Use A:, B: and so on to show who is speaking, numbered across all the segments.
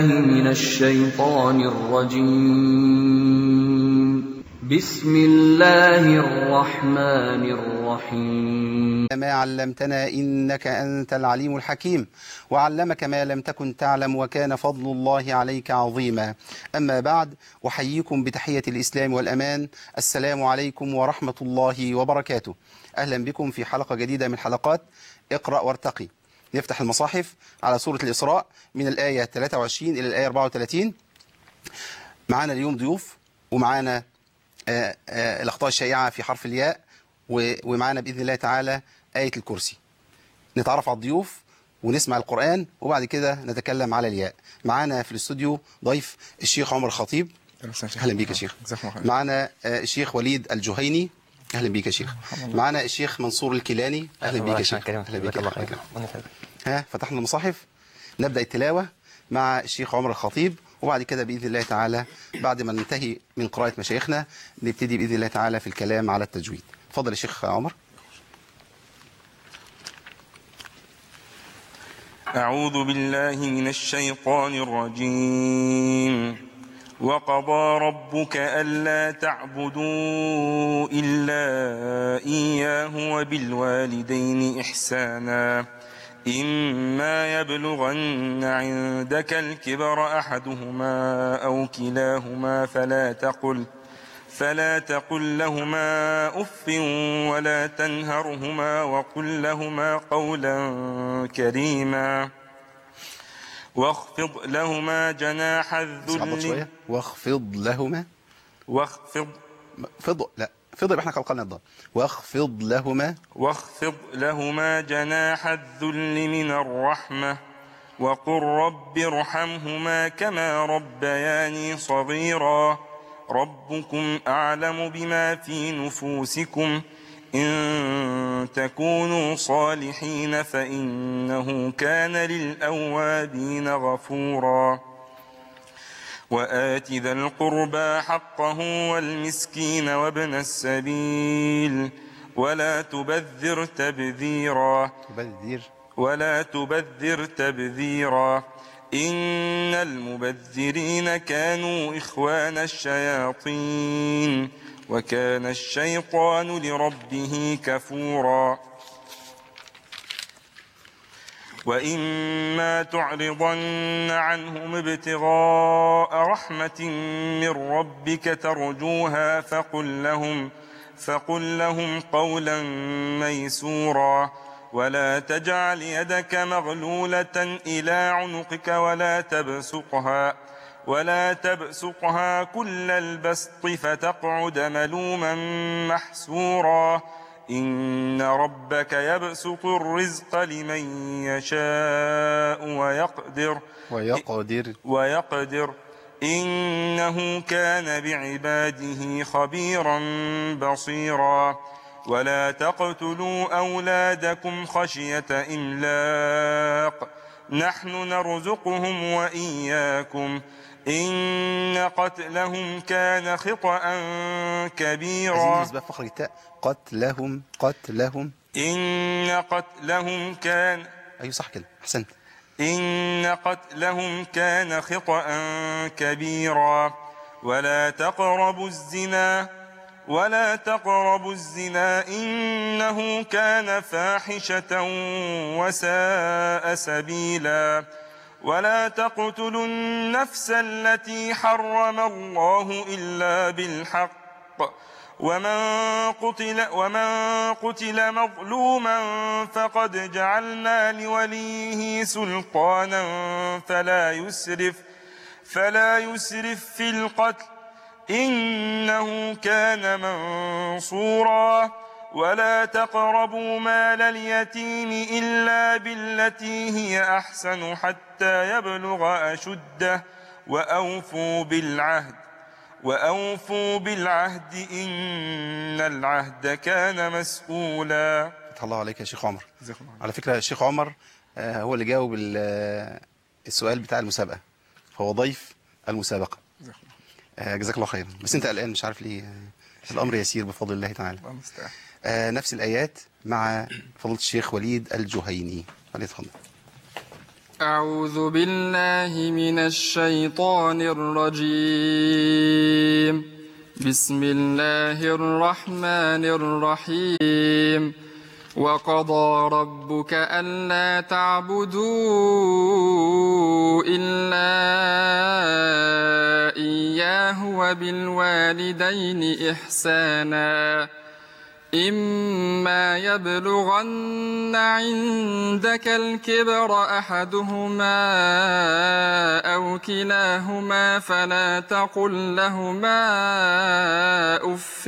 A: من الشيطان الرجيم. بسم الله الرحمن الرحيم.
B: ما علمتنا إنك أنت العليم الحكيم، وعلمك ما لم تكن تعلم، وكان فضل الله عليك عظيما. أما بعد، أحييكم بتحية الإسلام والأمان. السلام عليكم ورحمة الله وبركاته. أهلا بكم في حلقة جديدة من حلقات اقرأ وارتقي. نفتح المصاحف على سورة الإسراء من الآية 23 إلى الآية 34. معانا اليوم ضيوف، ومعانا الأخطاء الشائعة في حرف الياء، ومعانا بإذن الله تعالى آية الكرسي. نتعرف على الضيوف ونسمع القرآن، وبعد كده نتكلم على الياء. معانا في الاستوديو ضيف الشيخ عمر الخطيب. أهلا بيك يا شيخ. معانا الشيخ وليد الجهيني. أهلا بيك يا شيخ. معانا الشيخ منصور الكيلاني. أهلا بيك يا شيخ. أهلا بيك. فتحنا المصاحف، نبدأ التلاوة مع الشيخ عمر الخطيب، وبعد كده بإذن الله تعالى بعد ما ننتهي من قراءة مشايخنا نبتدي بإذن الله تعالى في الكلام على التجويد. تفضل يا شيخ عمر.
C: أعوذ بالله من الشيطان الرجيم. وقضى ربك ألا تعبدوا إلا إياه وبالوالدين إحسانا إما يبلغن عندك الكبر أحدهما أو كلاهما فلا تقل لهما أف ولا تنهرهما وقل لهما قولا كريما واخفض لهما جناح الذل.
B: واخفض لهما. فضل احنا قلقلنا الضاد. واخفض
C: لهما جناح الذل من الرحمة وقل رب ارحمهما كما ربياني صغيرا ربكم أعلم بما في نفوسكم إن تكونوا صالحين فإنه كان للأوابين غفورا وآت ذا القربى حقه والمسكين وابن السبيل ولا تبذر تبذيرا إن المبذرين كانوا إخوان الشياطين وكان الشيطان لربه كفورا وإما تعرضن عنهم ابتغاء رحمة من ربك ترجوها فقل لهم قولا ميسورا ولا تجعل يدك مغلولة إلى عنقك ولا تبسطها كل البسط فتقعد ملوما محسورا إن ربك يبسط الرزق لمن يشاء ويقدر إنه كان بعباده خبيرا بصيرا ولا تقتلوا أولادكم خشية إملاق نحن نرزقهم وإياكم إن قتلهم كان خطأ كبيرا.
B: قتلهم
C: إن قتلهم كان
B: أيوة صح كده، أحسنت.
C: إن قتلهم كان خطأ كبيرا ولا تقربوا الزنا إنه كان فاحشة وساء سبيلا ولا تقتلوا النفس التي حرم الله إلا بالحق ومن قتل مظلوما فقد جعلنا لوليه سلطانا فلا يسرف في القتل إنه كان منصورا ولا تقربوا مال اليتيم إلا بالتي هي أحسن حتى يبلغ أشده وأوفوا بالعهد إن العهد كان مسؤولا.
B: فتح الله عليك يا شيخ عمر. على فكرة الشيخ عمر هو اللي جاوب السؤال بتاع المسابقة، فهو ضيف المسابقة. جزاك الله خيرا. بس انت قلقان مش عارف ليه. الأمر يسير بفضل الله تعالى. نفس الآيات مع فضيلة الشيخ وليد الجهيني. فليتفضل.
D: أعوذ بالله من الشيطان الرجيم. بسم الله الرحمن الرحيم. وقضى ربك ألا تعبدوا إلا إياه وبالوالدين إحسانا إما يبلغن عندك الكبر أحدهما أو كلاهما فلا تقل لهما أف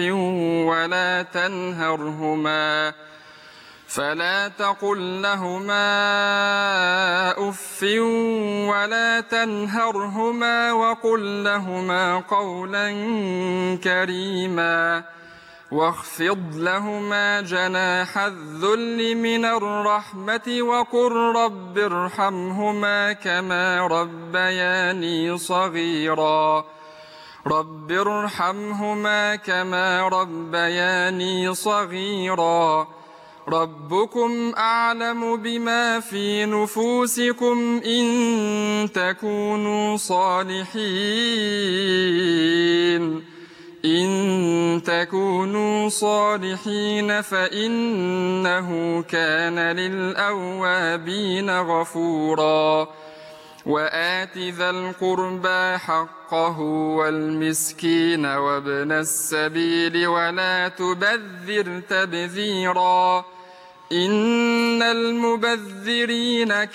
D: ولا تنهرهما وقل لهما قولا كريما واخفض لهما جناح الذل من الرحمة وقل رب ارحمهما كما ربياني صغيرا ربكم أعلم بما في نفوسكم إن تكونوا صالحين فإنه كان للأوابين غفورا وآت ذا القربى حقه والمسكين وابن السبيل ولا تبذر تبذيرا إن المبذرين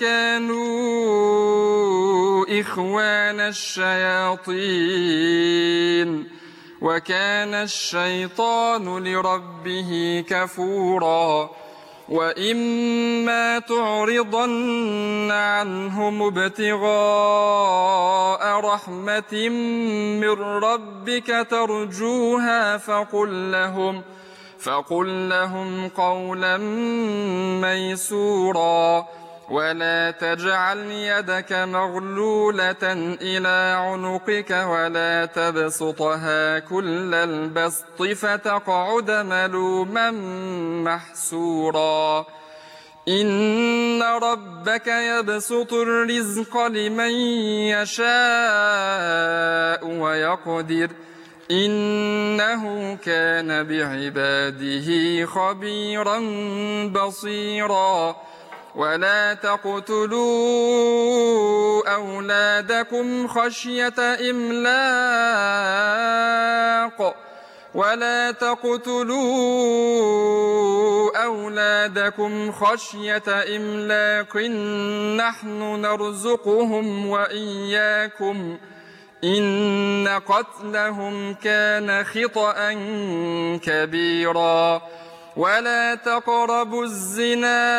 D: كانوا إخوان الشياطين وكان الشيطان لربه كفورا وإما تعرضن عنهم ابتغاء رحمة من ربك ترجوها فقل لهم قولا ميسورا ولا تجعل يدك مغلولة إلى عنقك ولا تبسطها كل البسط فتقعد ملوما محسورا إن ربك يبسط الرزق لمن يشاء ويقدر إنه كان بعباده خبيرا بصيرا ولا تقتلوا أولادكم خشية إملاق نحن نرزقهم وإياكم إن قتلهم كان خطأ كبيرا ولا تقربوا الزنا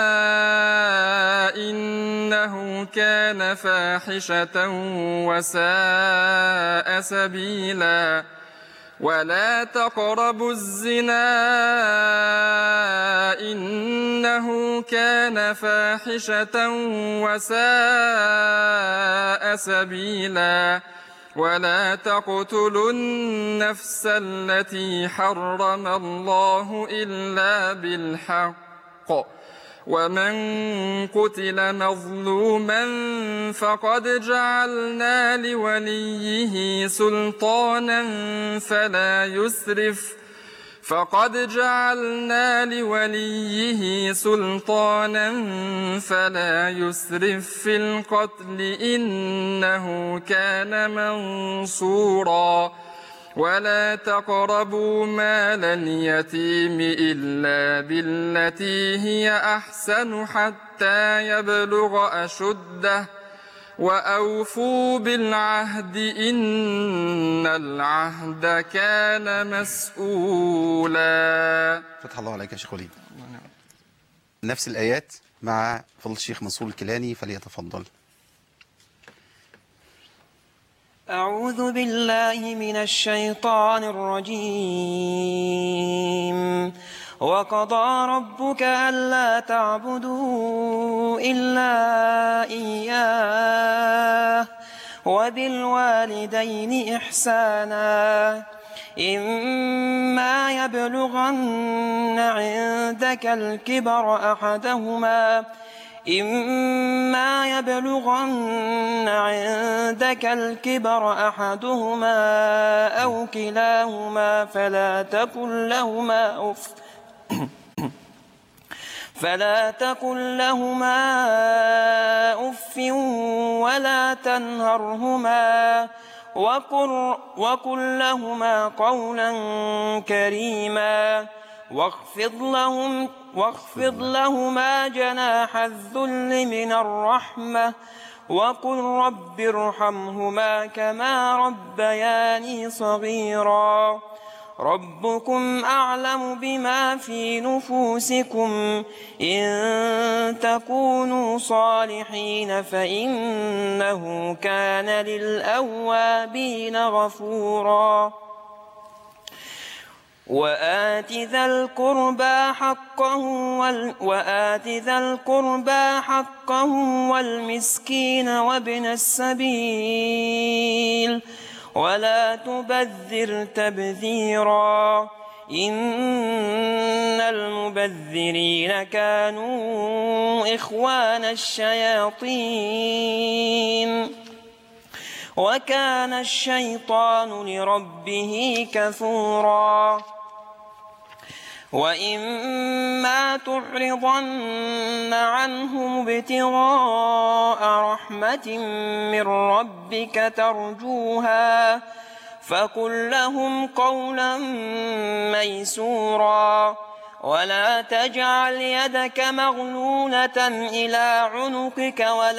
D: إنه كان فاحشة وساء سبيلا ولا تقربوا الزنا إنه كان فاحشة وساء سبيلا ولا تقتلوا النفس التي حرم الله إلا بالحق ومن قتل مظلوما فقد جعلنا لوليه سلطانا فلا يسرف في القتل إنه كان منصورا ولا تقربوا مال اليتيم إلا بالتي هي أحسن حتى يبلغ أشده وأوفوا بالعهد إن العهد كان مسؤولا.
B: فتح الله عليك يا شيخ وليد. نفس الآيات مع فضل الشيخ منصور الكيلاني فليتفضل.
E: أعوذ بالله من الشيطان الرجيم. وقضى ربك ألا تعبدوا إلا إياه وبالوالدين إحسانا إما يبلغن عندك الكبر إما يبلغن عندك الكبر أحدهما أو كلاهما فلا تقل لهما أف ولا تنهرهما وقل لهما قولا كريما واخفض لهما جناح الذل من الرحمة وقل رب ارحمهما كما ربياني صغيرا ربكم أعلم بما في نفوسكم إن تكونوا صالحين فإنه كان للأوابين غفورا وآت ذا القربى حقه والمسكين وابن السبيل ولا تبذر تبذيرا إن المبذرين كانوا إخوان الشياطين وكان الشيطان لربه كفورا وإما تعرضن عنهم ابتغاء رحمة من ربك ترجوها فقل لهم قولا ميسورا ولا تجعل يدك مغلولة إلى عنقك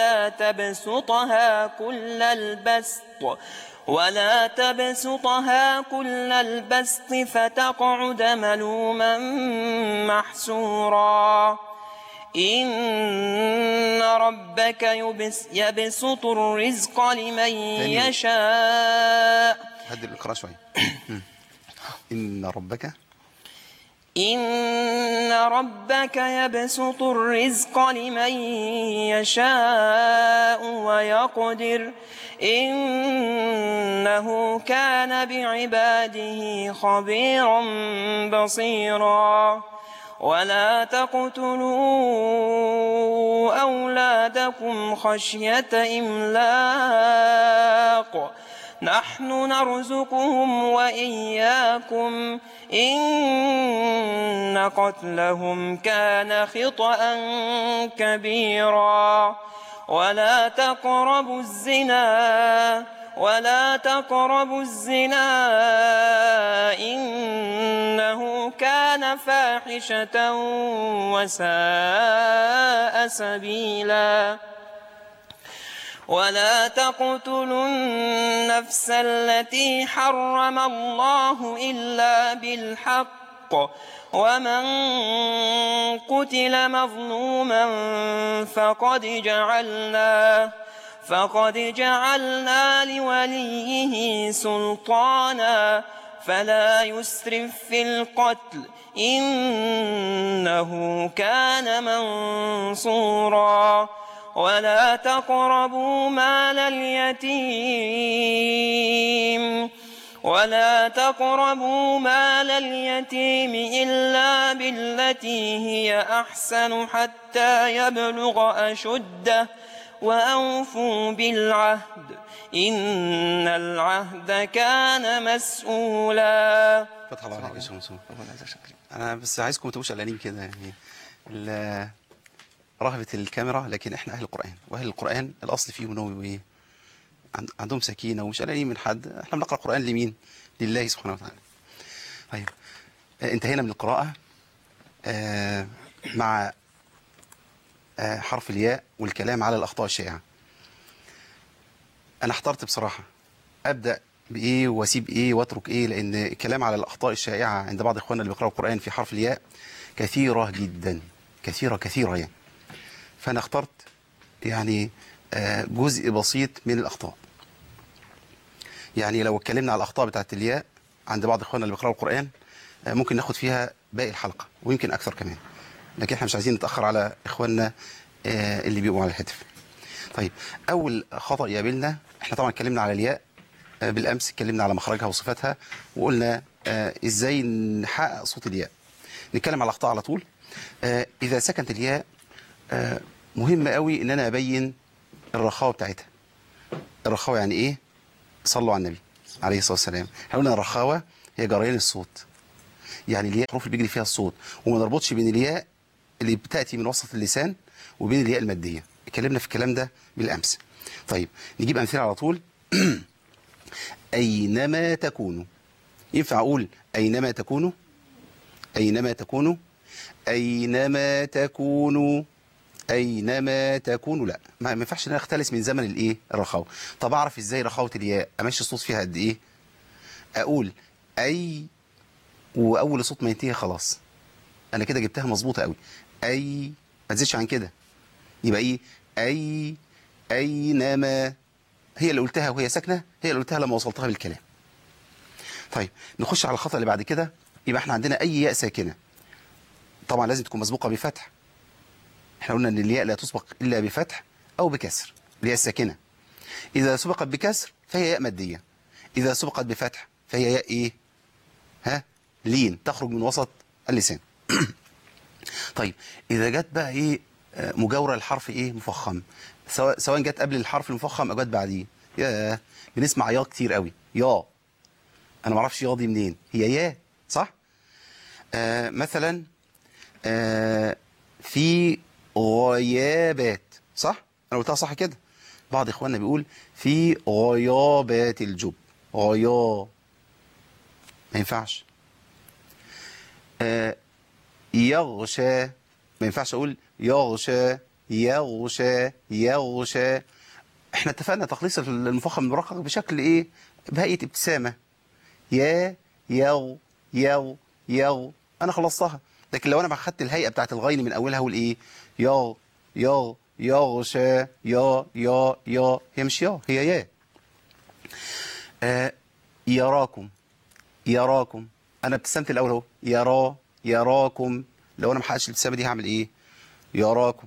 E: ولا تبسطها كل البسط فتقعد ملوما محسورا إن ربك يبسط الرزق لمن يشاء.
B: هدي الإقراء شوية. إن ربك يبسط الرزق لمن يشاء ويقدر إنه كان بعباده خبيرا بصيرا ولا تقتلوا أولادكم خشية إملاق نحن نرزقهم وإياكم إن قتلهم كان خطأ كبيرا ولا تقربوا الزنا إنه كان فاحشة وساء سبيلا ولا تقتلوا النفس التي حرم الله إلا بالحق ومن قتل مظلوما فقد جعلنا لوليه سلطانا فلا يسرف في القتل إنه كان منصورا ولا تقربوا مال اليتيم إلا بالتي هي أحسن حتى يبلغ أشده وأوفوا بالعهد إن العهد كان مسؤولا. فتح الله عليك يا شيخ منصور. أنا بس عايزكم ما تبقوش قلقانين كده يعني رهبة الكاميرا، لكن احنا أهل القرآن، وأهل القرآن الأصل فيهم إنه إيه؟ عندهم سكينة ومش قلقانين من حد. احنا بنقرأ القرآن لمين؟ لله سبحانه وتعالى. طيب انتهينا من القراءة مع حرف الياء والكلام على الأخطاء الشائعة. أنا احترت بصراحة أبدأ بإيه وأسيب إيه وأترك إيه، لأن الكلام على الأخطاء الشائعة عند بعض إخواننا اللي بيقرأوا القرآن في حرف الياء كثيرة جدا، كثيرة يعني. فأنا اخترت يعني جزء بسيط من الأخطاء. يعني لو اتكلمنا على الأخطاء بتاعت الياء عند بعض إخواننا اللي بيقرأوا القرآن ممكن ناخد فيها باقي الحلقة ويمكن أكثر كمان، لكن احنا مش عايزين نتأخر على إخواننا اللي بيبقوا على الهاتف. طيب أول خطأ يقابلنا، احنا طبعا اتكلمنا على الياء بالأمس، اتكلمنا على مخرجها وصفاتها وقلنا إزاي نحقق صوت الياء. نتكلم على الأخطاء على طول. إذا سكنت الياء مهم قوي ان انا ابين الرخاوه بتاعتها. الرخاوه يعني ايه؟ صلوا على النبي عليه الصلاه والسلام. احنا قلنا الرخاوه هي جريان الصوت، يعني الياء الحروف اللي بيجري فيها الصوت، وما نربطش بين الياء اللي بتاتي من وسط اللسان وبين الياء الماديه. اتكلمنا في الكلام ده بالامس. طيب نجيب امثله على طول. اينما تكونوا، ينفع اقول اينما تكونوا؟ اينما تكونوا، اينما تكونوا، اينما تكونوا. لا، ما ينفعش ان انا اختلس من زمن الايه؟ الرخاوه. طب اعرف ازاي رخاوه الياء؟ امشي الصوت فيها قد ايه؟ اقول اي، واول صوت ما ينتهي خلاص انا كده جبتها مظبوطه قوي. اي، ما تزيدش عن كده. يبقى ايه؟ اي، اينما، هي اللي قلتها وهي ساكنه، هي اللي قلتها لما وصلتها بالكلام. طيب نخش على الخطأ اللي بعد كده. يبقى احنا عندنا اي ياء ساكنه طبعا لازم تكون مسبوقه بفتح. احنا قلنا ان الياء لا تسبق الا بفتح او بكسر، الياء الساكنه. اذا سبقت بكسر فهي ياء ماديه، اذا سبقت بفتح فهي ياء ايه؟ ها؟ لين، تخرج من وسط اللسان. طيب اذا جت بقى ايه؟ مجاوره الحرف ايه؟ مفخم، سواء جت قبل الحرف المفخم او جت بعديه. يا بنسمع يا كتير قوي، يا، انا ما اعرفش يا دي منين، هي يا صح؟ مثلا في غيابات، صح؟ انا قلتها صح كده. بعض اخواننا بيقول في غيابات الجب، غيا، ما ينفعش. يغشى، ما ينفعش اقول يغشى، يغشى، يغشى. احنا اتفقنا تخليص المفخم المرقق بشكل ايه؟ بهيئه ابتسامه. يا، يغ، يغ، يغ، انا خلصتها. لكن لو انا اخدت الهيئه بتاعت الغين من اولها اقول ايه؟ يغ، يغ، يغشى، يا، يا، يا، هي مش يا، هي يا. يراكم، يراكم، انا ابتسمت الاول اهو، يرا، يراكم. لو انا ما حققتش الابتسامه دي هعمل ايه؟ يراكم،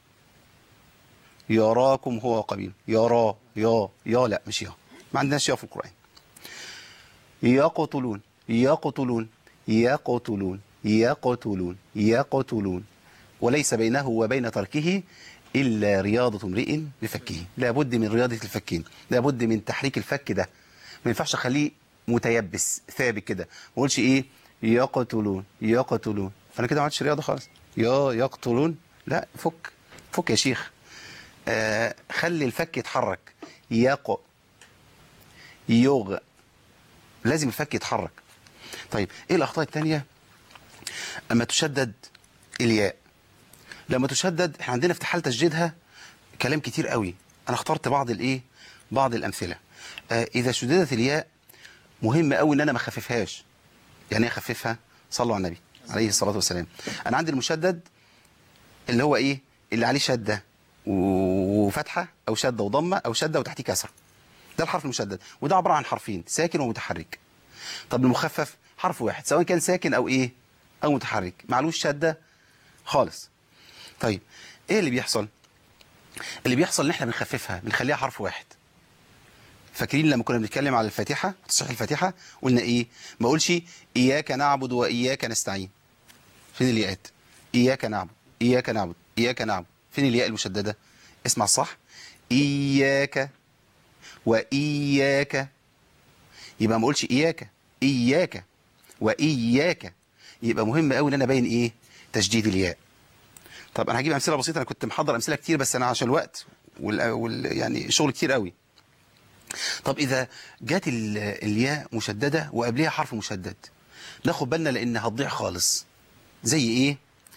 B: يراكم هو قبيل. يرا، يا، يا، لا مش يا، ما عندناش يا في القران. يقتلون، يقتلون، يقتلون، يقتلون، يقتلون، وليس بينه وبين تركه إلا رياضة امرئ بفكه. لابد من رياضة الفكين، لابد من تحريك الفك ده. ما ينفعش اخليه متيبس ثابت كده، ما اقولش ايه؟ يقتلون، يقتلون، انا كده ما عملتش رياضة خالص. يا يقتلون، لا، فك، فك يا شيخ. خلي الفك يتحرك. يق، يغ، لازم الفك يتحرك. طيب ايه الاخطاء الثانيه؟ اما تشدد الياء، لما تشدد احنا عندنا في حال تشديدها كلام كتير قوي. انا اخترت بعض الايه؟ بعض الامثله. اذا شددت الياء مهم قوي ان انا ما اخففهاش. يعني ايه اخففها؟ صلوا على النبي عليه الصلاه والسلام. انا عندي المشدد اللي هو ايه؟ اللي عليه شده وفتحه، او شده وضمه، او شده وتحتيه كسره. ده الحرف المشدد، وده عباره عن حرفين، ساكن ومتحرك. طب المخفف حرف واحد، سواء كان ساكن او ايه؟ او متحرك، معلوش شده خالص. طيب ايه اللي بيحصل؟ اللي بيحصل ان احنا بنخففها، بنخليها حرف واحد. فاكرين لما كنا بنتكلم على الفاتحه، تصحيح الفاتحه، قلنا ايه؟ ما اقولش اياك نعبد واياك نستعين. فين الياءات؟ اياك نعبد، اياك نعبد، اياك نعبد، فين الياء المشدده؟ اسمع الصح، اياك واياك. يبقى ما اقولش اياك، اياك واياك. يبقى مهم قوي ان انا ابين ايه؟ تشديد الياء. طب انا هجيب امثله بسيطه، انا كنت محضر امثله كتير بس انا عشان الوقت يعني شغل كتير قوي. طب اذا جت الياء مشدده وقبلها حرف مشدد، ناخد بالنا لان هتضيع خالص. زي ايه؟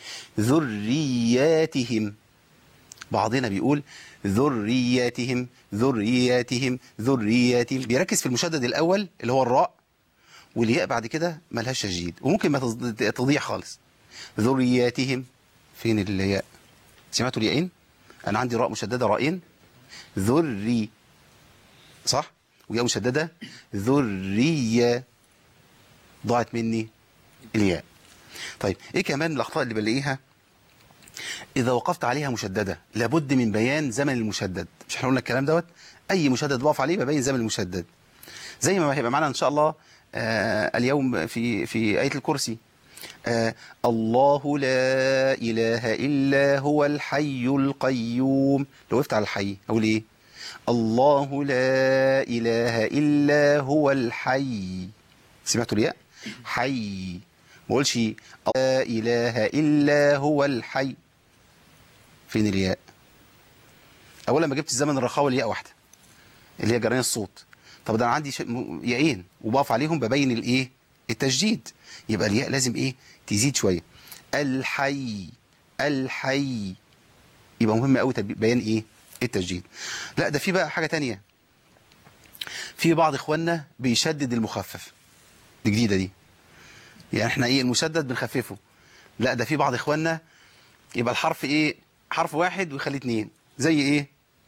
B: ذرياتهم، بعضنا بيقول ذرياتهم، ذرياتهم، ذرياتهم، بيركز في المشدد الاول اللي هو الراء، والياء بعد كده ملهاش تشديد، وممكن ما تضيع خالص. ذرياتهم، فين الياء؟ سمعتوا الياءين؟ انا عندي راء مشدده، راءين، ذري، صح؟ وياء مشدده، ذريه، ضاعت مني الياء. طيب ايه كمان الاخطاء اللي بلاقيها؟ اذا وقفت عليها مشدده لابد من بيان زمن المشدد. مش احنا قلنا الكلام دوت؟ اي مشدد بقف عليه ببين زمن المشدد. زي ما هيبقى معانا ان شاء الله اليوم في آية الكرسي، الله لا إله إلا هو الحي القيوم. لو وقفت على الحي أقول إيه؟ الله لا إله إلا هو الحي. سمعتوا الياء؟ حي. ما اقولش لا إله إلا هو الحي. فين الياء؟ أولا ما جبت الزمن الرخاوة الياء واحدة اللي هي جريان الصوت. طب ده أنا عندي ياءين وبقف عليهم ببين الإيه؟ التشديد. يبقى الياء لازم إيه؟ تزيد شوية. الحي الحي. يبقى مهم قوي بيان إيه؟ التشديد. لا ده في بقى حاجة تانية. في بعض إخواننا بيشدد المخفف. دي جديدة دي. يعني احنا ايه المشدد بنخففه. لا ده في بعض إخواننا يبقى الحرف ايه؟ حرف واحد ويخليه اتنين. زي ايه؟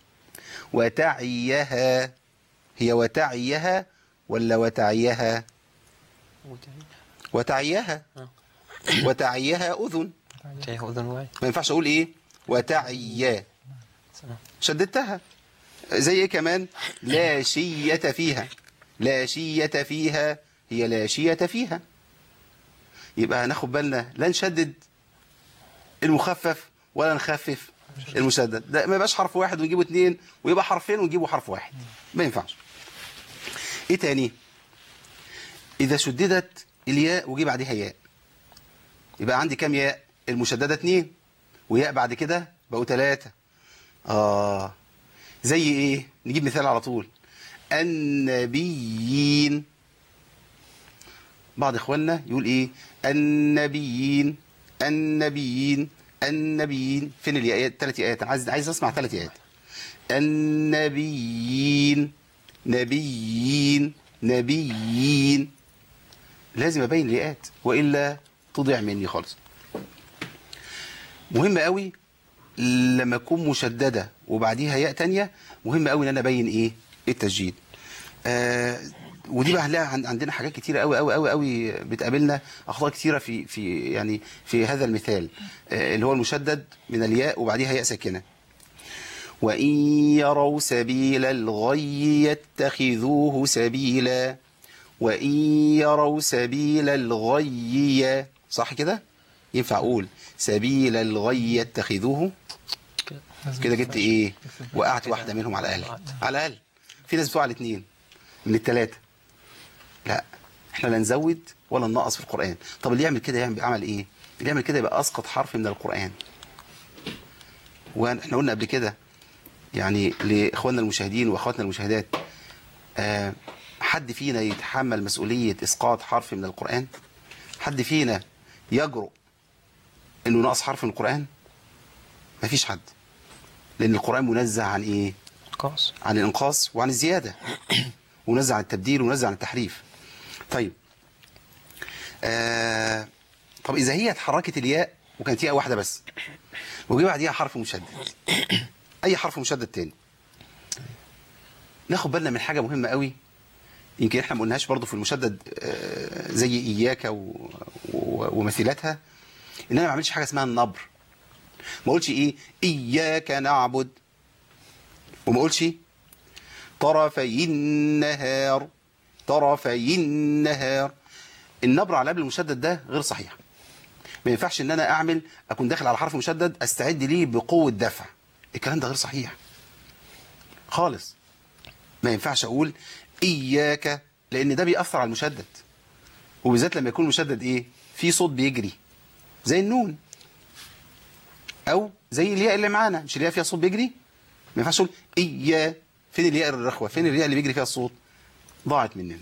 B: وتعيها. هي وتعيها ولا وتعيها؟ وتعيها. وتعيها أذن. ما ينفعش أقول إيه؟ وتعيا. شددتها. زي إيه كمان؟ لا شية فيها. لا شية فيها هي لا شية فيها. يبقى هناخد بالنا لا نشدد المخفف ولا نخفف المشدد. ده ما يبقاش حرف واحد ونجيبه اتنين ويبقى حرفين ونجيبه حرف واحد. ما ينفعش. إيه تاني؟ إذا شددت الياء وجي بعدها ياء يبقى عندي كام ياء؟ المشددة 2 وياء بعد كده بقوا 3. زي ايه؟ نجيب مثال على طول. النبيين. بعض اخواننا يقول ايه؟ النبيين النبيين النبيين. فين الياء؟ 3 آيات. انا عايز اسمع 3 آيات. النبيين نبيين نبيين. لازم ابين الياءات والا تضيع مني خالص. مهم قوي لما اكون مشدده وبعديها ياء تانية، مهم قوي ان انا ابين ايه؟ التسجيل. ودي بقى هنلاقي عندنا حاجات كتيره قوي قوي قوي قوي بتقابلنا، اخطاء كتيره في هذا المثال اللي هو المشدد من الياء وبعديها ياء ساكنه. وان يروا سبيل الغي يتخذوه سبيلا. وإن يروا سبيل الغي. صح كده؟ ينفع أقول سبيل الغي يتخذوه؟ كده جبت إيه؟ وقعت واحدة منهم على الأقل. على الأقل. في ناس بتوع على 2 من ال3. لا إحنا لا نزود ولا ننقص في القرآن. طب اللي يعمل كده عمل إيه؟ اللي يعمل كده يبقى أسقط حرف من القرآن. وإحنا قلنا قبل كده يعني لإخواننا المشاهدين وأخواتنا المشاهدات، حد فينا يتحمل مسؤولية إسقاط حرف من القرآن؟ حد فينا يجرؤ إنه نقص حرف من القرآن؟ مفيش حد. لأن القرآن منزه عن إيه؟ عن الإنقاص وعن الزيادة. ونزه عن التبديل ونزه عن التحريف. طيب طب إذا هي اتحركت الياء وكانت ياء واحدة بس وجي بعديها حرف مشدد، أي حرف مشدد تاني، ناخد بالنا من حاجة مهمة قوي يمكن احنا ما قلناهاش برضه في المشدد زي إياك ومثيلاتها، ان انا ما اعملش حاجه اسمها النبر. ما اقولش ايه إياك نعبد، وما اقولش طرفي النهار طرفي النهار. النبر على قبل المشدد ده غير صحيح. ما ينفعش ان انا اكون داخل على حرف مشدد استعد ليه بقوه دفع. الكلام ده غير صحيح خالص. ما ينفعش اقول إياك، لأن ده بيأثر على المشدد، وبالذات لما يكون المشدد إيه؟ في صوت بيجري زي النون أو زي الياء اللي معانا، مش الياء فيها صوت بيجري؟ ما ينفعش أقول إيا. فين الياء الرخوة؟ فين الياء اللي بيجري فيها الصوت؟ ضاعت مننا.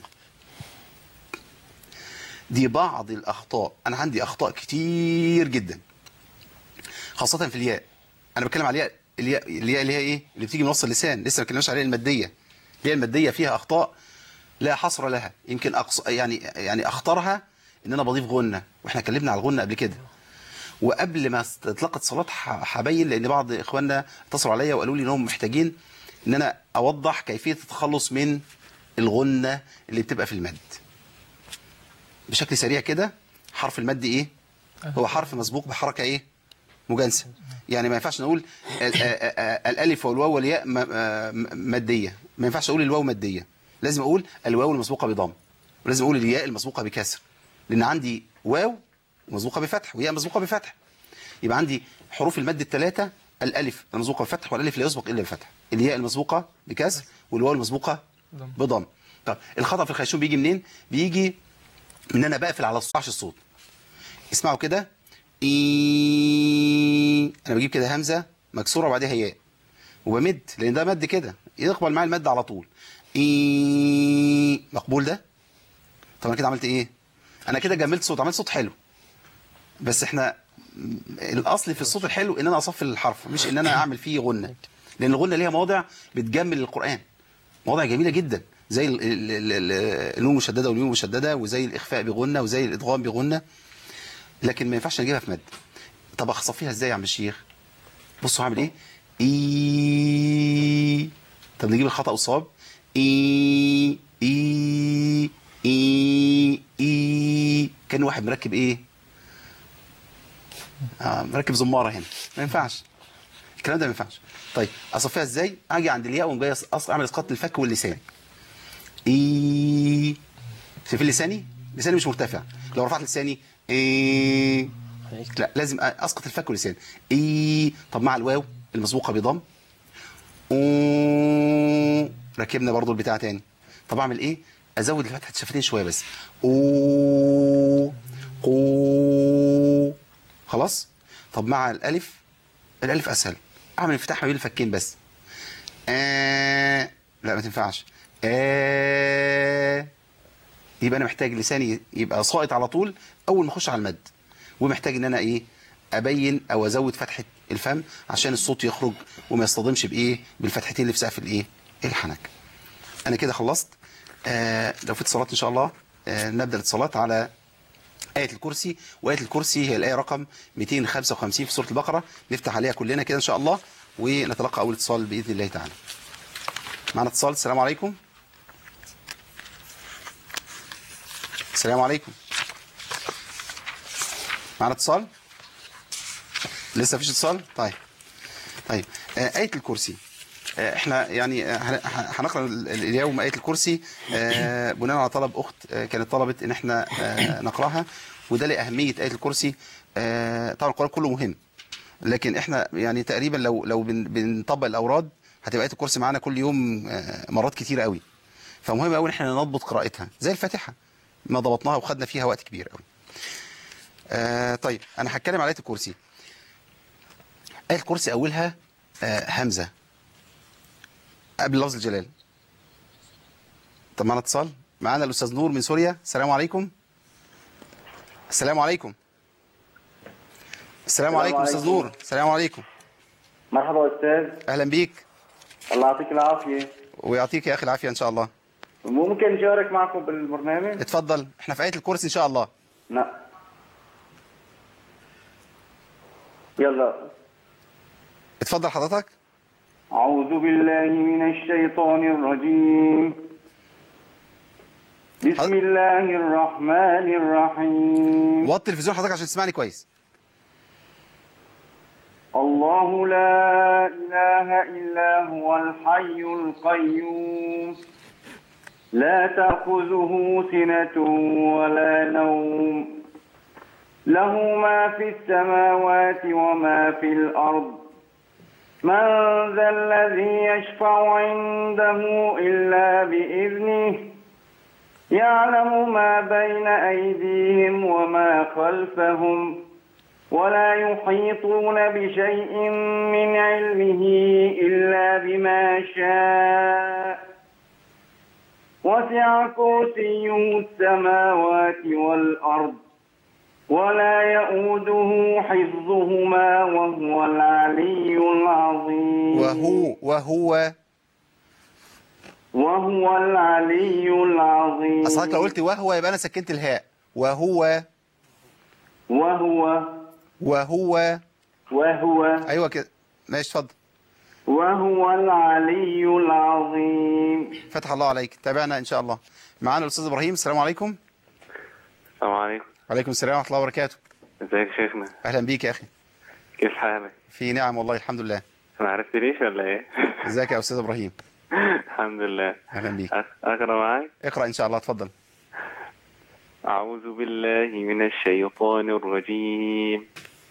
B: دي بعض الأخطاء. أنا عندي أخطاء كتير جدا خاصة في الياء. أنا بتكلم على الياء اللي هي إيه؟ اللي بتيجي من وسط اللسان. لسه ما اتكلمناش عليها المادية. اللي هي المادية فيها أخطاء لا حصر لها. يمكن يعني أخطرها إن أنا بضيف غنة، وإحنا اتكلمنا على الغنة قبل كده. وقبل ما اطلقت صلاة حبين، لأن بعض إخواننا اتصلوا عليا وقالوا لي إنهم محتاجين إن أنا أوضح كيفية التخلص من الغنة اللي بتبقى في المد. بشكل سريع كده، حرف المد إيه؟ هو حرف مسبوق بحركة إيه؟ مجانسة. يعني ما ينفعش نقول الألف والواو والياء مادية. ما ينفعش أقول الواو مادية. لازم أقول الواو المسبوقة بضم، ولازم أقول الياء المسبوقة بكسر، لأن عندي واو مسبوقه بفتح، وياء مسبوقه بفتح. يبقى عندي حروف المد الثلاثه: الالف المسبوقه بفتح، والالف لا يسبق الا بفتح، الياء المسبوقه بكسر، والواو المسبوقه بضم. طب الخطأ في الخيشوم بيجي منين؟ بيجي من انا بقفل على الصوت. اسمعوا كده، انا بجيب كده همزه مكسوره وبعدها ياء وبمد، لان ده مد كده يقبل معايا المد على طول. مقبول ده؟ طب انا كده عملت ايه؟ انا كده جملت صوت، عملت صوت حلو. بس احنا الاصل في الصوت الحلو ان انا اصفي الحرف، مش ان انا اعمل فيه غنه، لان الغنه ليها مواضع بتجمل القران، مواضع جميله جدا، زي النون المشدده والميم المشدده، وزي الاخفاء بغنه، وزي الادغام بغنه، لكن ما ينفعش نجيبها في مد. طب اصفيها ازاي يا عم الشيخ؟ بصوا هعمل ايه؟ طب نجيب الخطأ والصواب. كان واحد مركب ايه؟ مركب زماره هنا، ما ينفعش الكلام ده، ما ينفعش. طيب اصفيها ازاي؟ اجي عند الياء وأقوم جاي اعمل اسقاط للفك واللسان. شايفين لساني مش مرتفع، لو رفعت لساني لا، لازم اسقط الفك واللسان. طب مع الواو المسبوقه بضم، ركبنا برضو البتاع تاني. طب اعمل ايه؟ ازود فتحه الشفتين شويه بس. خلاص. طب مع الالف اسهل، اعمل انفتاح ما بين الفكين بس. لا ما تنفعش. يبقى انا محتاج لساني يبقى ساقط على طول اول ما اخش على المد، ومحتاج ان انا ايه؟ ابين او ازود فتحه الفم عشان الصوت يخرج وما يصطدمش بايه؟ بالفتحتين اللي في سقف الايه؟ الحنك. انا كده خلصت. لو في اتصالات ان شاء الله نبدا الاتصالات على آية الكرسي. وآية الكرسي هي الآية رقم 255 في سورة البقرة. نفتح عليها كلنا كده ان شاء الله ونتلقى اول اتصال باذن الله تعالى. معنا اتصال. السلام عليكم. السلام عليكم. معنا اتصال؟ لسه مفيش اتصال؟ طيب آية الكرسي، احنا يعني هنقرأ اليوم آية الكرسي بناء على طلب أخت كانت طلبت ان احنا نقرأها، وده لأهمية آية الكرسي. طبعا القرآن كله مهم، لكن احنا يعني تقريبا لو بنطبق الأوراد هتبقى آية الكرسي معانا كل يوم مرات كتير قوي، فمهم قوي ان احنا نضبط قراءتها زي الفاتحة ما ضبطناها وخدنا فيها وقت كبير قوي. طيب انا هتكلم على آية الكرسي. آية الكرسي أولها همزة قبل لفظ الجلال. طب معنا اتصال. معانا الأستاذ نور من سوريا. السلام عليكم. السلام عليكم. السلام عليكم أستاذ نور. السلام عليكم.
F: مرحبا أستاذ.
B: أهلا بيك.
F: الله يعطيك العافية.
B: ويعطيك يا أخي العافية إن شاء الله.
F: ممكن نشارك معكم بالبرنامج؟
B: اتفضل، احنا في آية الكرسي إن شاء الله.
F: نعم. يلا
B: اتفضل حضرتك.
F: أعوذ بالله من الشيطان الرجيم. بسم الله الرحمن الرحيم.
B: وطي التلفزيون حضرتك عشان تسمعني كويس.
F: الله لا إله إلا هو الحي القيوم لا تأخذه سنة ولا نوم له ما في السماوات وما في الأرض من ذا الذي يشفع عنده إلا بإذنه يعلم ما بين أيديهم وما خلفهم ولا يحيطون بشيء من علمه إلا بما شاء وسع كرسيه السماوات والأرض ولا يؤوده حفظهما وهو العلي العظيم. وهو العلي العظيم.
B: أصلك لو قلت وهو يبقى أنا سكنت الهاء. وهو أيوة كده ماشي اتفضل.
F: وهو العلي العظيم.
B: فتح الله عليك. تابعنا إن شاء الله. معانا الأستاذ إبراهيم. السلام عليكم.
G: السلام عليكم.
B: وعليكم السلام ورحمة الله وبركاته.
G: ازيك يا شيخنا؟
B: أهلا بيك يا أخي.
G: كيف حالك؟
B: في نعم والله الحمد لله.
G: ما عرفتنيش ولا ايه؟
B: ازيك يا أستاذ إبراهيم؟
G: الحمد لله.
B: أهلا بيك.
G: أقرأ معاك؟
B: اقرأ إن شاء الله اتفضل.
G: أعوذ بالله من الشيطان الرجيم.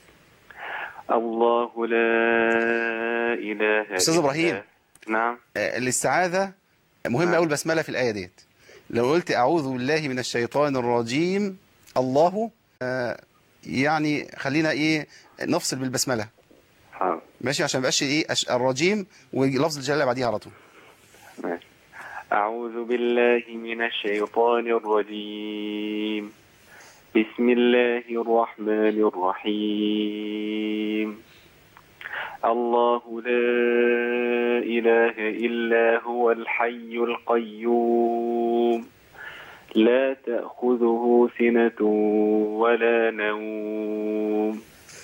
G: الله لا إله
B: أستاذ إبراهيم.
G: نعم.
B: الاستعاذة مهم أول بسملة في الآية ديت. لو قلت أعوذ بالله من الشيطان الرجيم الله، يعني خلينا إيه نفصل بالبسملة.
G: حاضر.
B: ماشي، عشان مبقاش إيه الرجيم ولفظ الجلالة بعديها على طول.
G: ماشي. أعوذ بالله من الشيطان الرجيم. بسم الله الرحمن الرحيم. الله لا إله إلا هو الحي القيوم لا تأخذه سنة ولا نوم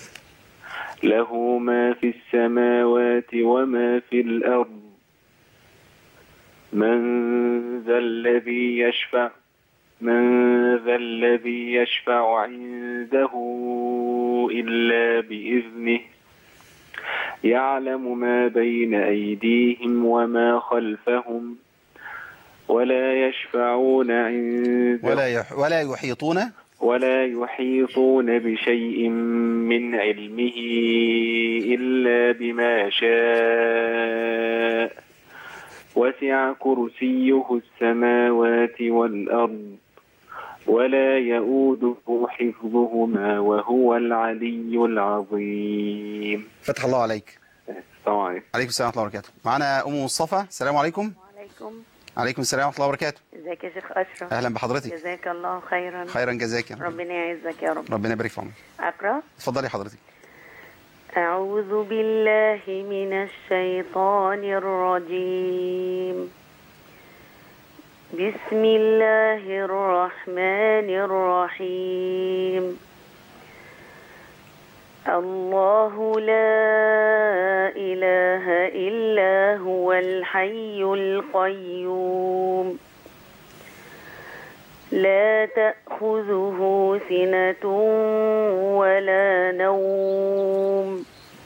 G: له ما في السماوات وما في الأرض من ذا الذي يشفع عنده إلا بإذنه يعلم ما بين أيديهم وما خلفهم ولا يشفعون عنده ولا يحيطون بشيء من علمه إلا بما شاء وسع كرسيه السماوات والأرض ولا يؤوده حفظهما وهو العلي العظيم.
B: فتح الله عليك.
G: السلام عليكم.
B: عليكم السلام ورحمة الله وبركاته. معنا أم مصطفى. السلام عليكم.
H: وعليكم.
B: عليكم السلام ورحمة الله وبركاته.
H: ازيك يا شيخ أشرف؟
B: أهلا بحضرتك.
H: جزاك الله خيرا.
B: خيرا جزاك يا رب.
H: ربنا يعزك يا رب.
B: ربنا يبارك في عمرك.
H: أقرأ؟
B: اتفضلي حضرتك.
H: أعوذ بالله من الشيطان الرجيم. بسم الله الرحمن الرحيم. الله لا إله إلا هو الحي القيوم لا تأخذه سنة ولا نوم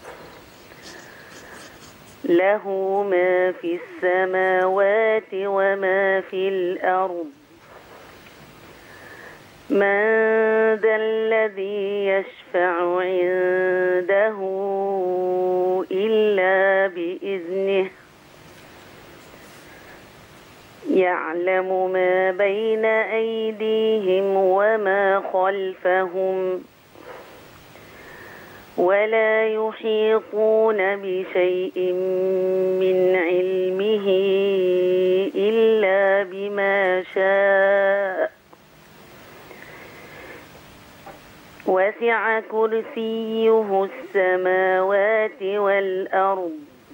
H: له ما في السماوات وما في الأرض من ذا الذي يشفع عنده إلا بإذنه يعلم ما بين أيديهم وما خلفهم ولا يحيطون بشيء من علمه إلا بما شاء وسع كرسيه السماوات والأرض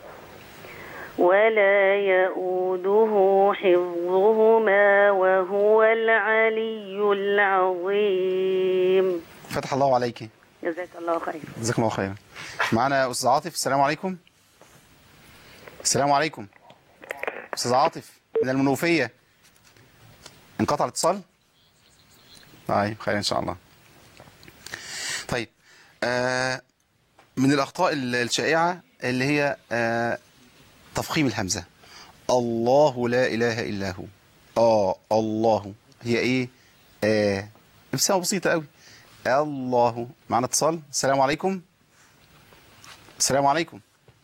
H: ولا يؤوده حفظهما وهو العلي العظيم.
B: فتح الله عليك.
H: جزاك الله خير.
B: جزاك الله خيرا. معنا أستاذ عاطف. السلام عليكم. السلام عليكم. أستاذ عاطف من المنوفية. انقطع الاتصال؟ طيب خير إن شاء الله. طيب من الأخطاء الشائعة اللي هي تفخيم الهمزة. الله لا إله إلا هو. الله هي إيه؟ ابتسامة بسيطة قوي. الله. معنا اتصال. السلام عليكم. السلام عليكم.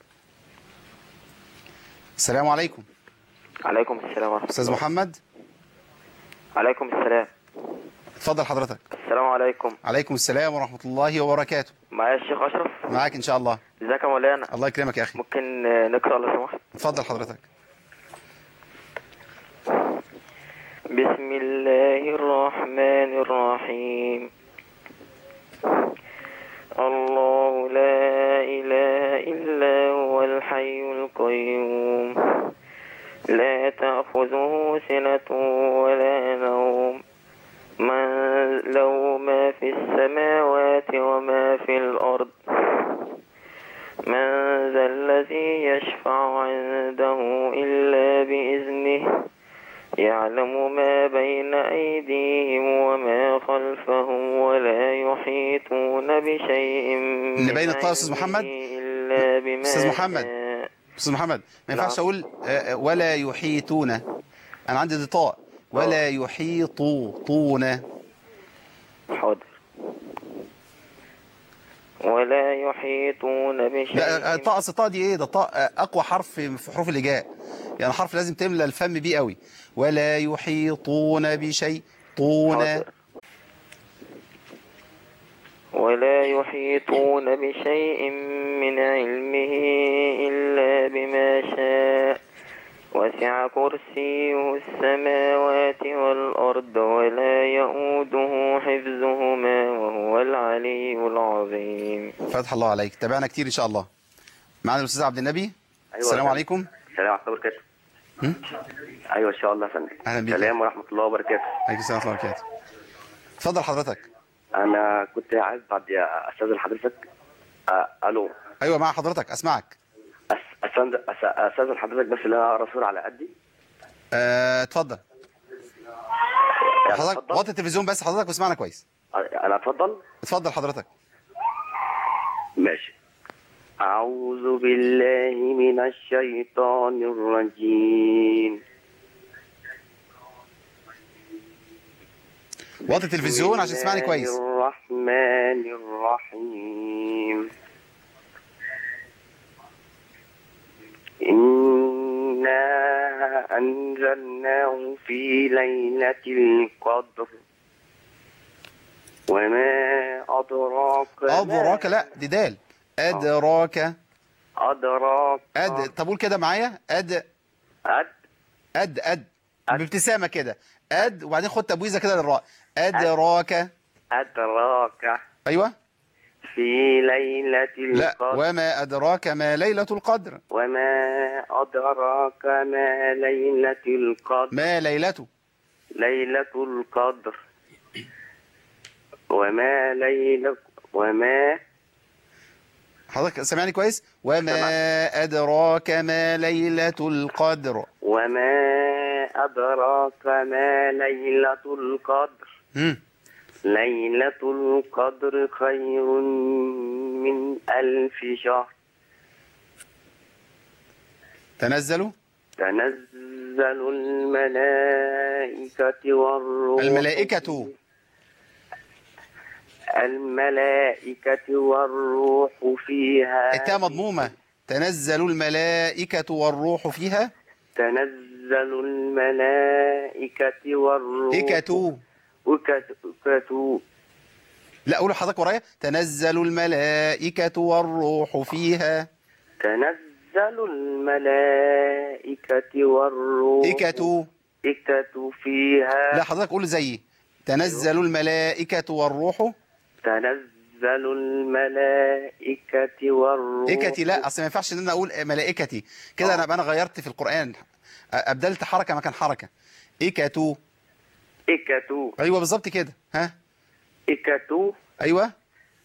B: السلام عليكم.
I: عليكم السلام ورحمة الله.
B: أستاذ محمد.
I: عليكم السلام.
B: اتفضل حضرتك.
I: السلام عليكم.
B: عليكم السلام ورحمة الله وبركاته.
I: معايا الشيخ أشرف.
B: معاك إن شاء الله.
I: ازيك يا مولانا؟
B: الله يكرمك يا أخي.
I: ممكن نقرأ لو سمحت؟
B: اتفضل حضرتك.
I: بسم الله الرحمن الرحيم. الله لا إله إلا هو الحي القيوم لا تأخذه سنة ولا نوم من له ما في السماوات وما في الأرض من ذا الذي يشفع عنده إلا بإذنه يعلم ما بين أيديهم وما خلفهم ولا يحيطون بشيء من
B: بين الطاء أستاذ محمد.
I: إلا بما
B: أستاذ محمد. أستاذ محمد ما ينفعش أقول ولا يحيطون. أنا عندي دي طاء. ولا يحيطون.
I: حاضر. ولا يحيطون بشيء.
B: لا الطاء، أصل الطاء دي ايه؟ ده طاء اقوى حرف في حروف الهجاء، يعني حرف لازم تملى الفم بيه قوي. ولا يحيطون بشيء. طون.
I: حاضر. ولا يحيطون بشيء من علمه إلا بما شاء وسع كرسيه السماوات والأرض ولا يؤوده حفظهما وهو العلي العظيم.
B: فتح الله عليك. تابعنا كتير ان شاء الله. معنا الاستاذ عبد النبي.
J: أيوة.
B: السلام عليكم.
J: السلام ورحمة الله وبركاته. ايوه ان شاء الله يا فندم.
B: اهلا بيك.
J: السلام ورحمة الله وبركاته.
B: عليكم السلام ورحمه الله وبركاته. اتفضل حضرتك.
J: انا كنت عايز بعد استاذن حضرتك. الو.
B: ايوه مع حضرتك اسمعك.
J: استاذن حضرتك بس اللي انا اقرا سورة على قدي.
B: اتفضل. حضرتك وطي التلفزيون بس حضرتك واسمعنا كويس.
J: انا اتفضل.
B: اتفضل حضرتك.
J: ماشي. أعوذ بالله من الشيطان الرجيم.
B: وطي التلفزيون عشان تسمعني كويس.
J: بسم الله الرحمن الرحيم. إنا أنزلناه في ليلة القدر وما أدراك.
B: لا دي دال. أدراك. طب قول كده معايا. أد بابتسامة كده. وبعدين خد تبويزة كده للراء. أدراك. أيوة.
J: في ليلة القدر.
B: لا وما أدراك ما ليلة القدر.
J: وما أدراك ما ليلة القدر.
B: ما ليلة
J: القدر. وما
B: حضرتك سامعني كويس؟ وما أدراك ما ليلة القدر.
J: وما أدراك ما ليلة القدر. ليلة القدر خير من 1000 شهر.
B: تنزل
J: الملائكة والروح. الملائكة والروح فيها.
B: التاء مضمومة. تنزل الملائكة والروح فيها.
J: تنزل الملائكة والروح. إكتو.
B: لا قولوا حضرتك ورايا. تنزل الملائكة والروح فيها.
J: تنزل الملائكة والروح. إكتو فيها.
B: لا حضرتك قول زيي. تنزل الملائكة والروح.
J: تنزل الملائكة والروح.
B: إكتي لا أصل ما ينفعش إن أنا أقول ملائكتي كده. أنا غيرت في القرآن، أبدلت حركة مكان حركة. إكتو. أيوة بالظبط كده. ها
J: إكتو.
B: أيوة.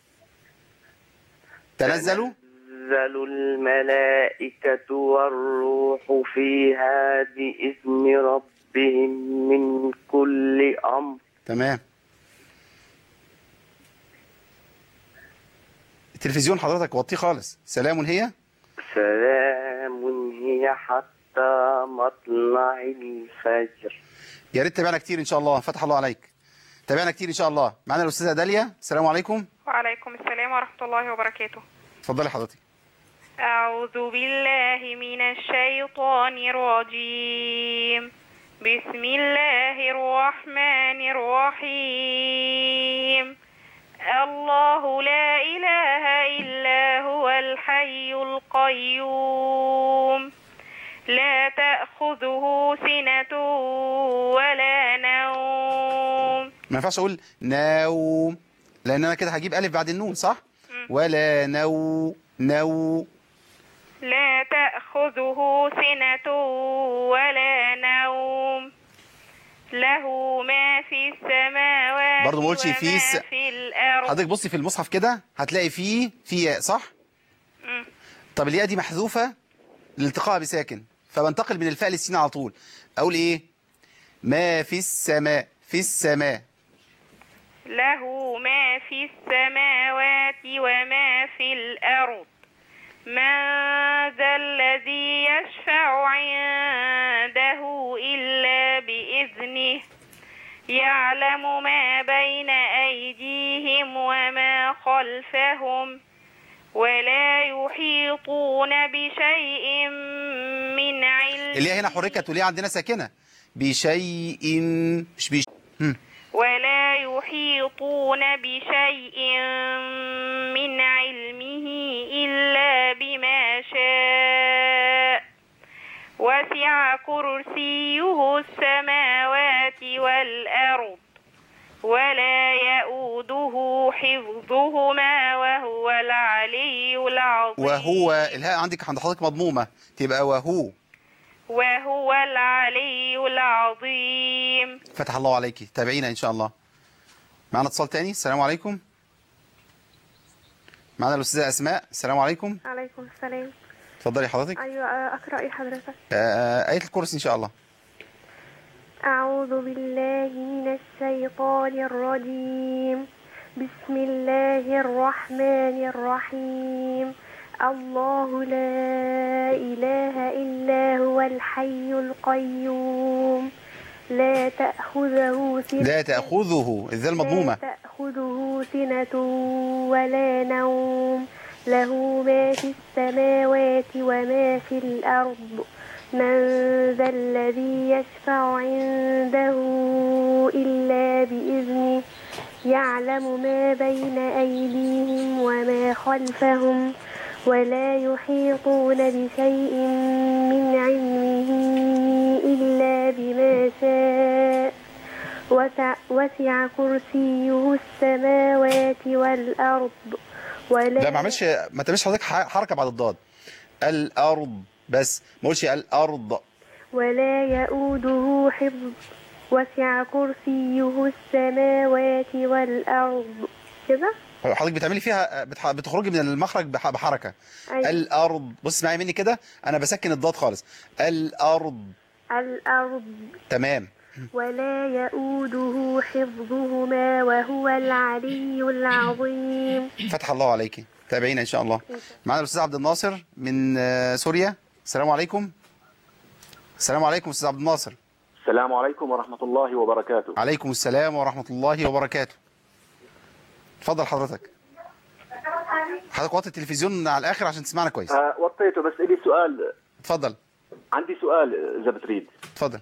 B: تنزل
J: الملائكة والروح فيها بإذن ربهم من كل أمر.
B: تمام. التلفزيون حضرتك وطيه خالص. سلام هي
J: حتى مطلع الفجر.
B: يا ريت تابعنا كتير ان شاء الله. فتح الله عليك. تابعنا كتير ان شاء الله. معانا الاستاذه داليا. السلام عليكم.
K: وعليكم السلام ورحمه الله وبركاته.
B: اتفضلي حضرتك.
K: اعوذ بالله من الشيطان الرجيم. بسم الله الرحمن الرحيم. الله لا إله إلا هو الحي القيوم لا تأخذه سنة ولا نوم.
B: ما ينفعش أقول نوم لأن أنا كده هجيب ألف بعد النون صح؟ ولا نو
K: لا تأخذه سنة ولا نوم له ما في السماوات
B: برضه ما قلتش
K: في الأرض.
B: حضرتك بصي في المصحف كده هتلاقي في ياء صح؟ طب الياء دي محذوفة لالتقاء بساكن فبنتقل من الفاء للسين على طول. أقول إيه؟ ما في السماء. في السماء
K: له ما في السماوات وما في الأرض. من ذا الذي يشفع عنده إلا بإذنه يعلم ما بين أيديهم وما خلفهم ولا يحيطون بشيء من علمه.
B: اللي هنا حركت وليه عندنا ساكنة بشيء مش بيش.
K: ولا يحيطون بشيء من علمه إلا بما شاء وسع كرسيه السماوات والأرض ولا يؤوده حفظهما وهو العلي العظيم.
B: وهو الهاء عندك عند حضرتك مضمومة تبقى وهو
K: العلي العظيم.
B: فتح الله عليكي. تابعينا إن شاء الله. معنا اتصال تاني. السلام عليكم. معنا الأستاذة أسماء. السلام عليكم.
L: عليكم السلام.
B: اتفضلي حضرتك.
L: أيوة أقرأ إيه حضرتك؟
B: آية الكرسي إن شاء الله.
L: أعوذ بالله من الشيطان الرجيم. بسم الله الرحمن الرحيم. الله لا إله إلا هو الحي القيوم لا تأخذه
B: الذال مضمومة.
L: لا تأخذه سنة ولا نوم له ما في السماوات وما في الأرض من ذا الذي يشفع عنده إلا بإذنه يعلم ما بين أيديهم وما خلفهم ولا يحيطون بشيء من علمه إلا بما شاء وسع كرسيه السماوات والأرض
B: لا ما تعملش حضرتك حركة بعد الضاد. الأرض بس ما قولش الأرض.
L: ولا يؤوده حفظ وسع كرسيه السماوات والأرض كده.
B: حضرتك بتعملي فيها بتخرجي من المخرج بحركة.
L: أيوة.
B: الأرض. بص اسمعي مني كده أنا بسكن الضاد خالص. الأرض. تمام.
L: ولا يؤوده حفظهما وهو العلي العظيم.
B: فتح الله عليكي. تابعينا إن شاء الله. معنا الأستاذ عبد الناصر من سوريا. السلام عليكم. السلام عليكم أستاذ عبد الناصر.
M: السلام عليكم ورحمة الله وبركاته.
B: عليكم السلام ورحمة الله وبركاته. اتفضل حضرتك. حضرتك وطي التلفزيون على الآخر عشان تسمعنا كويس.
M: وطيته بس لي سؤال.
B: اتفضل.
M: عندي سؤال إذا بتريد.
B: اتفضل.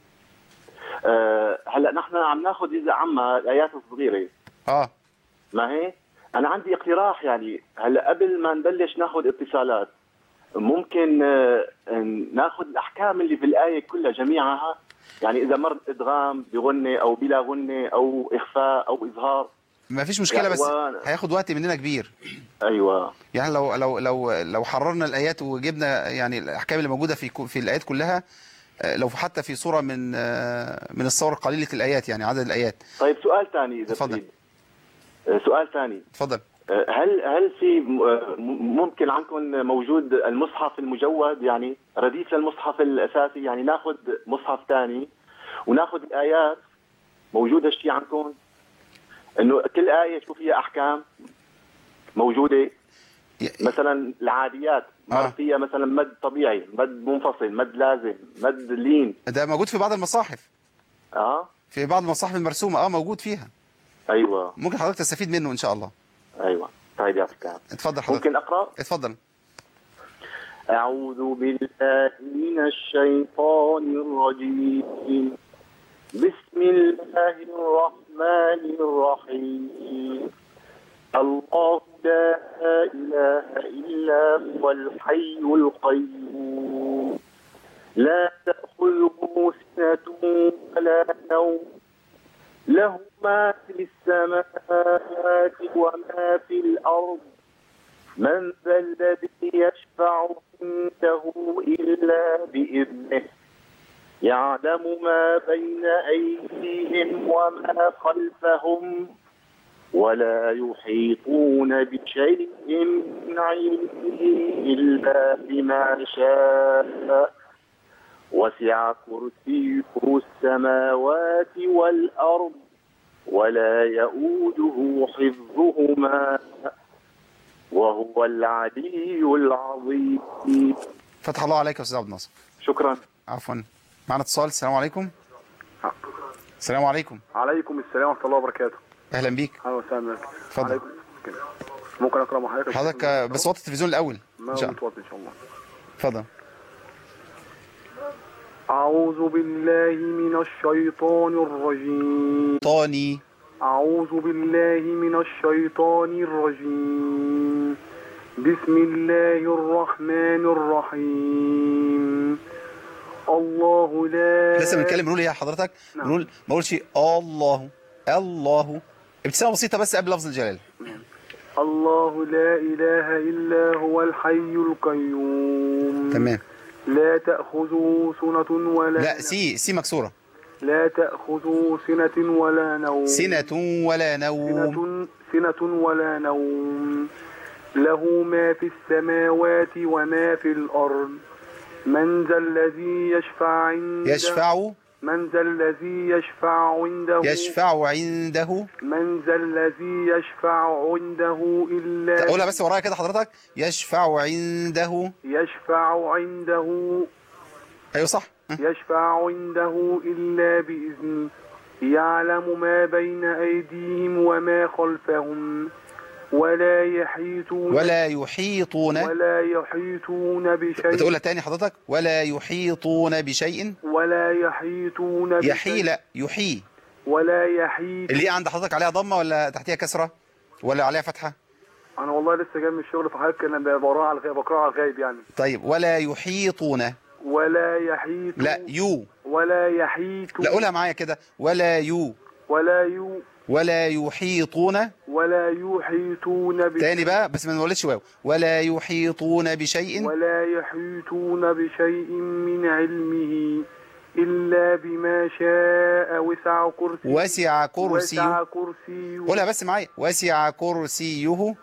M: هلا نحن عم ناخذ جزء عامة الآيات الصغيرة. ما هي؟ أنا عندي اقتراح يعني هلا قبل ما نبلش ناخذ اتصالات ممكن ناخذ الأحكام اللي في الآية كلها جميعها يعني إذا مر إدغام بغنة أو بلا غنة أو إخفاء أو إظهار.
B: ما فيش مشكلة بس هياخد وقت مننا كبير.
M: أيوة.
B: يعني لو حررنا الآيات وجبنا يعني الأحكام اللي موجودة في الآيات كلها لو حتى في صورة من الصور قليلة الآيات يعني عدد الآيات.
M: طيب سؤال ثاني إذا
B: اتفضل.
M: سؤال ثاني.
B: اتفضل.
M: هل في ممكن عندكم موجود المصحف المجود يعني رديف للمصحف الأساسي يعني ناخذ مصحف ثاني وناخذ الآيات موجودة شيء عندكم إنه كل آية شو فيها أحكام موجودة مثلا العاديات مر فيها مثلا مد طبيعي مد منفصل مد لازم مد لين.
B: ده موجود في بعض المصاحف. في بعض المصاحف المرسومة موجود فيها.
M: أيوة.
B: ممكن حضرتك تستفيد منه إن شاء الله.
M: أيوة. طيب يعطيك العافية.
B: اتفضل حضرتك.
M: ممكن أقرأ؟
B: اتفضل.
M: أعوذ بالله من الشيطان الرجيم. بسم الله الرحمن الرحيم. الله لا إله إلا هو الحي القيوم لا تأخذه سنة ولا نوم له ما في السماوات وما في الأرض من ذا الذي يشفع عنده إلا بإذنه يعلم ما بين أيديهم وما خلفهم ولا يحيطون بشيء من علمه إلا بما شاء وسع كرسيه السماوات والأرض ولا يؤوده حفظهما وهو العلي العظيم.
B: فتح الله عليك يا أستاذ عبد الناصر.
M: شكرا.
B: عفوا. معنا اتصال. السلام عليكم. السلام عليكم.
N: عليكم السلام ورحمة الله وبركاته.
B: اهلا بيك.
N: اهلا وسهلا بك.
B: اتفضل.
N: ممكن اقرا مع حضرتك؟
B: حضرتك بس وطي التلفزيون الاول
N: ان شاء الله. ان شاء الله.
B: اتفضل.
N: أعوذ بالله من الشيطان الرجيم.
B: طاني.
N: أعوذ بالله من الشيطان الرجيم. بسم الله الرحمن الرحيم. الله لا.
B: لسه بنتكلم بنقول ايه يا حضرتك؟
N: نعم.
B: بنقول ما اقولش الله ابتسامه بسيطه بس قبل لفظ الجلال.
N: الله لا إله إلا هو الحي القيوم.
B: تمام.
N: لا تأخذه سنة ولا
B: لا سي مكسورة.
N: لا تأخذه سنة ولا نوم.
B: سنة ولا نوم.
N: سنة ولا نوم. له ما في السماوات وما في الأرض. من ذا الذي يشفع عنده من ذا الذي يشفع عنده من ذا الذي يشفع عنده إلا.
B: تقولها بس ورايا كده حضرتك. يشفع عنده. أيوة صح.
N: يشفع عنده إلا بإذنه. يعلم ما بين أيديهم وما خلفهم ولا يحيطون بشيء.
B: بتقولها تاني حضرتك. ولا يحيطون بشيء. يحيي.
N: ولا يحيط.
B: اللي عند حضرتك عليها ضمه ولا تحتيها كسره ولا عليها فتحه؟
N: انا والله لسه جاي من الشغل في حضرتك انا بقراها على الغيب يعني.
B: طيب ولا يحيطون. لا يو.
N: ولا يحيط.
B: لا قولها معايا كده. ولا يحيطون تاني بقى بس ما نولدش واو. ولا يحيطون بشيء
N: من علمه إلا بما شاء. وسع كرسيه.
B: قولها بس معايا. وسع كرسيه.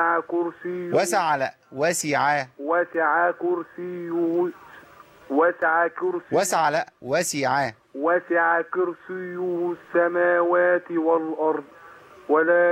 N: وسع كرسيه السماوات والأرض ولا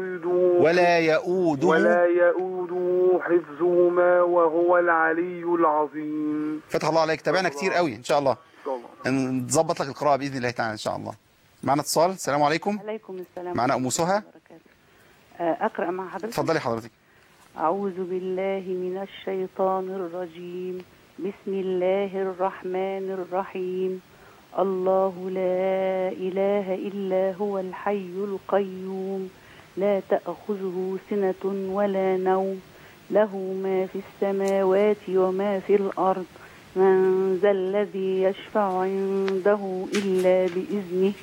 N: يؤوده حفظهما وهو العلي العظيم.
B: فتح الله عليك. تابعنا كتير قوي ان شاء الله. نظبط لك القراءة بإذن الله تعالى ان شاء الله. معنا اتصال. السلام عليكم.
O: عليكم السلام.
B: معنا أم سهى.
O: أقرأ مع حضرتك.
B: اتفضلي حضرتك.
O: أعوذ بالله من الشيطان الرجيم. بسم الله الرحمن الرحيم. الله لا إله إلا هو الحي القيوم لا تأخذه سنة ولا نوم له ما في السماوات وما في الأرض. من ذا الذي يشفع عنده إلا بإذنه.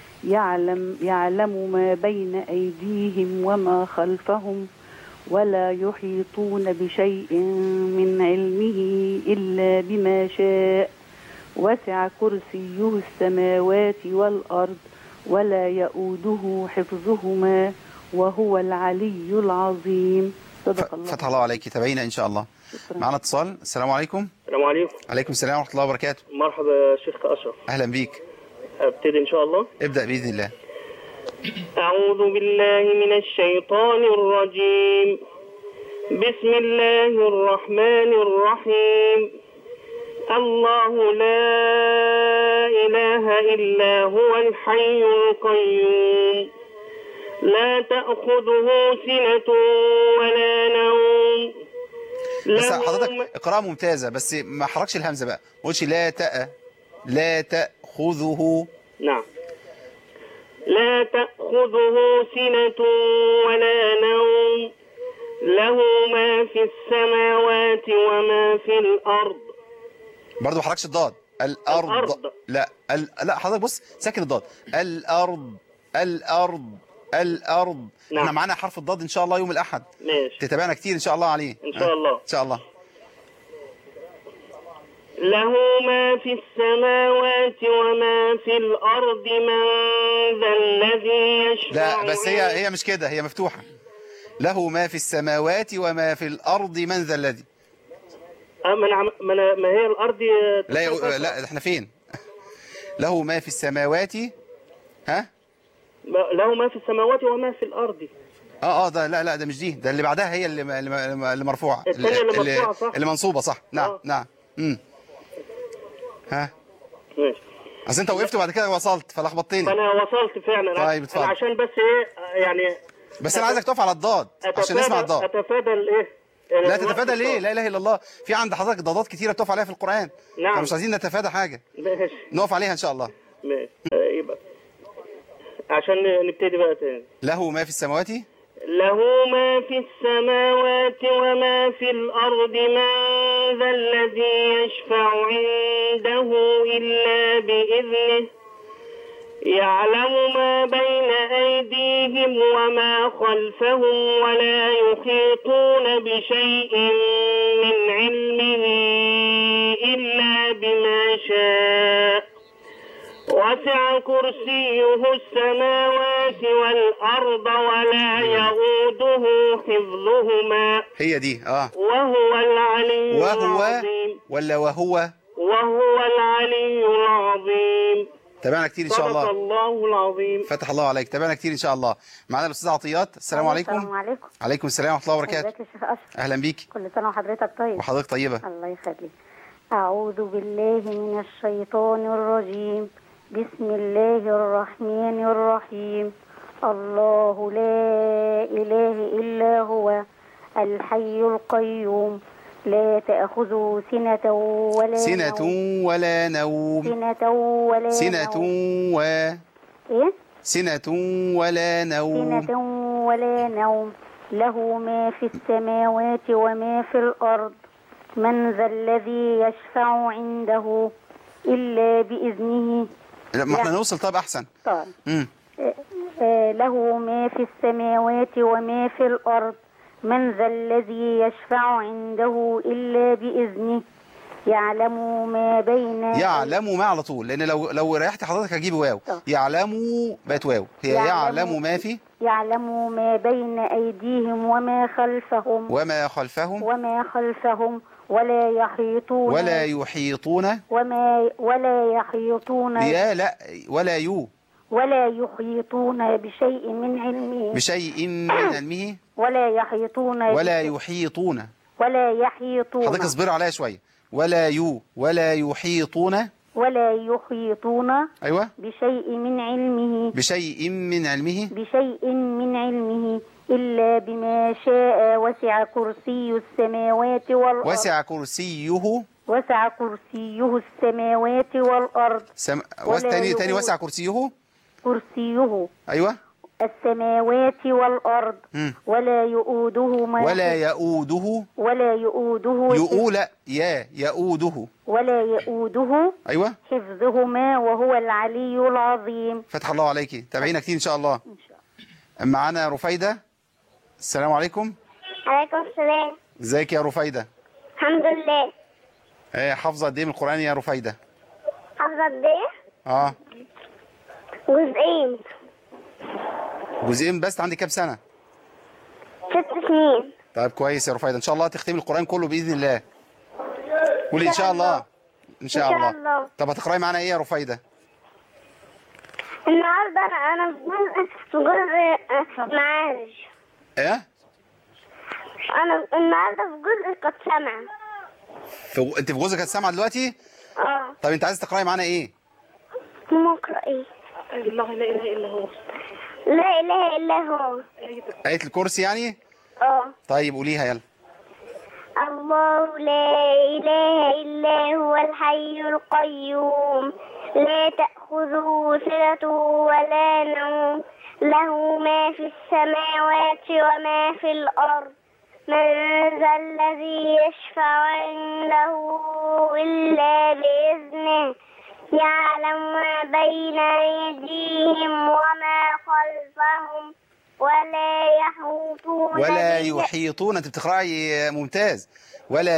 O: يعلم ما بين أيديهم وما خلفهم ولا يحيطون بشيء من علمه إلا بما شاء. وسع كرسيه السماوات والأرض ولا يؤوده حفظهما وهو العلي العظيم. صدق الله.
B: فتح الله عليك. تابعينا إن شاء الله. معنا اتصال. السلام عليكم.
P: السلام عليكم.
B: عليكم السلام ورحمة الله وبركاته.
P: مرحبا يا شيخ أشرف.
B: أهلا بيك.
P: أبتدي إن شاء الله.
B: ابدأ بإذن الله.
P: أعوذ بالله من الشيطان الرجيم. بسم الله الرحمن الرحيم. الله لا إله إلا هو الحي القيوم لا تأخذه سنة ولا نوم.
B: بس حضرتك اقراءة ممتازة بس ما حركش الهمزة بقى. ما قلتش لا تأخذه.
P: نعم. لا تأخذه سنة ولا نوم له ما في السماوات وما في الأرض.
B: برضه ما حركش الضاد. الأرض. لا حضرتك بص ساكن الضاد. الأرض.
P: نعم.
B: احنا معانا حرف الضاد ان شاء الله يوم الأحد.
P: ماشي.
B: تتابعنا كتير ان شاء الله عليه.
P: ان شاء الله.
B: ان شاء الله.
P: له ما في السماوات وما في الأرض. من ذا الذي يشفع.
B: لا بس هي مش كده. هي مفتوحة. له ما في السماوات وما في الأرض. من ذا الذي.
P: ما هي الأرض.
B: لا احنا فين. له ما في السماوات. ها.
P: له ما في السماوات وما في الأرض.
B: ده لا ده مش دي. ده اللي بعدها هي اللي مرفوعة.
P: الثانية اللي مرفوعة صح.
B: اللي منصوبة صح. نعم. نعم. ها.
P: ماشي.
B: اصل انت وقفت وبعد كده وصلت فلخبطتني.
P: فانا وصلت فعلا.
B: طيب اتفضل.
P: انا عشان بس ايه يعني،
B: بس انا عايزك تقف على الضاد عشان نسمع الضاد.
P: اتفادى الايه؟
B: لا تتفادى ليه؟ لا اله الا الله، في عند حضرتك ضادات كتيره بتقف عليها في القران.
P: نعم.
B: فمش عايزين نتفادى حاجه.
P: ماشي.
B: نقف عليها ان شاء الله.
P: ماشي. يبقى عشان نبتدي بقى تاني.
B: له ما في السماوات.
P: له ما في السماوات وما في الأرض، من ذا الذي يشفع عنده إلا بإذنه، يعلم ما بين أيديهم وما خلفهم، ولا يحيطون بشيء من علمه إلا بما شاء، وسع كرسيه السماوات والأرض ولا يؤوده حفظهما.
B: هي دي
P: وهو العلي العظيم.
B: ولا وهو
P: العلي العظيم.
B: تابعنا كتير ان شاء الله.
P: صدق الله العظيم.
B: فتح الله عليك. تابعنا كتير ان شاء الله. معانا الاستاذ عطيات. السلام عليكم.
H: السلام عليكم.
B: عليكم السلام ورحمه الله وبركاته.
H: ازيك يا شيخ اشرف؟
B: اهلا بيكي.
H: كل سنه وحضرتك طيب.
B: وحضرتك طيبه.
H: الله يخليك. اعوذ بالله من الشيطان الرجيم. بسم الله الرحمن الرحيم. الله لا اله الا هو الحي القيوم لا تأخذه سنة ولا نوم.
B: سنة ولا نوم.
H: سنة ولا
B: سنة
H: نوم. إيه؟
B: سنة ولا نوم.
H: سنة ولا نوم. له ما في السماوات وما في الأرض. من ذا الذي يشفع عنده إلا بإذنه.
B: ما احنا نوصل. طب أحسن.
H: طيب. له ما في السماوات وما في الأرض. من ذا الذي يشفع عنده إلا بإذنه. يعلم ما بين.
B: يعلم ما على طول، لأن لو ريحت حضرتك هجيب واو. يعلم بقت واو. هي يعلم ما في.
H: يعلم ما بين أيديهم وما خلفهم.
B: وما خلفهم.
H: وما خلفهم. ولا يحيطون.
B: ولا يحيطون.
H: ولا يحيطون.
B: يا لا ولا يو.
H: ولا يحيطون بشيء من علمه.
B: بشيء من علمه.
H: ولا يحيطون.
B: ولا يحيطون.
H: ولا يحيطون.
B: حضرتك اصبر عليا شويه. ولا يحيطون.
H: ولا يحيطون.
B: ايوه.
H: بشيء من علمه.
B: بشيء من علمه.
H: بشيء من علمه إلا بما شاء. وسع كرسي السماوات والأرض.
B: وسع كرسيه.
H: وسع كرسيه السماوات والأرض.
B: تاني وسع كرسيه.
H: كرسيه.
B: أيوة.
H: السماوات والأرض. ولا يؤوده ما.
B: ولا يؤوده.
H: ولا يؤوده.
B: يؤوده.
H: ولا يؤوده.
B: أيوة.
H: حفظهما وهو العلي العظيم.
B: فتح الله عليكي. تابعينا كتير إن شاء الله. إن شاء الله. معانا رفيدة. السلام عليكم.
L: عليكم السلام.
B: ازيك يا رفيدة؟
L: الحمد لله.
B: حافظة قد ايه من القرآن يا رفيدة؟
L: حافظة قد ايه؟ جزئين
B: بس. عندك كام سنة؟
L: 6 سنين.
B: طيب كويس يا رفيدة، ان شاء الله تختمي القرآن كله بإذن الله. قولي ان شاء الله. ان شاء الله. طب هتقرأي معانا ايه يا رفيدة؟
L: النهارده انا في جزء معارج.
B: ايه؟
L: انا النهارده في جزء قد سمع.
B: انت في جزء قد سمع دلوقتي؟ طب انت عايز تقرأي معانا ايه؟
L: نقرأ ايه؟
P: الله لا اله الا هو.
L: لا اله الا هو.
B: آية الكرسي يعني؟ طيب قوليها يلا.
L: الله لا اله الا هو الحي القيوم لا تأخذه سنة ولا نوم له ما في السماوات وما في الأرض من ذا الذي يشفع عنده إلا بإذنه يعلم ما بين أيديهم وما خلفهم ولا
B: يحيطون. انت بتقرأي ممتاز. ولا